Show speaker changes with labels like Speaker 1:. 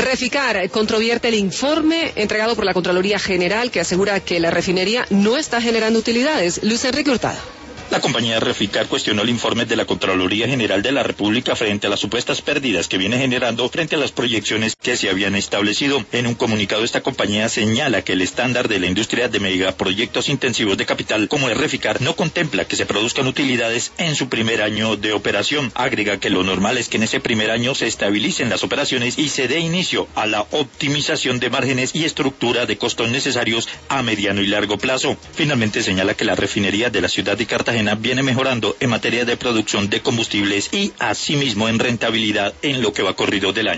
Speaker 1: Reficar controvierte el informe entregado por la Contraloría General que asegura que la refinería no está generando utilidades. Luis Enrique Hurtado.
Speaker 2: La compañía Reficar cuestionó el informe de la Contraloría General de la República frente a las supuestas pérdidas que viene generando frente a las proyecciones que se habían establecido. En un comunicado, esta compañía señala que el estándar de la industria de megaproyectos intensivos de capital, como es Reficar, no contempla que se produzcan utilidades en su primer año de operación. Agrega que lo normal es que en ese primer año se estabilicen las operaciones y se dé inicio a la optimización de márgenes y estructura de costos necesarios a mediano y largo plazo. Finalmente señala que la refinería de la ciudad de Cartagena viene mejorando en materia de producción de combustibles y asimismo en rentabilidad en lo que va corrido del año.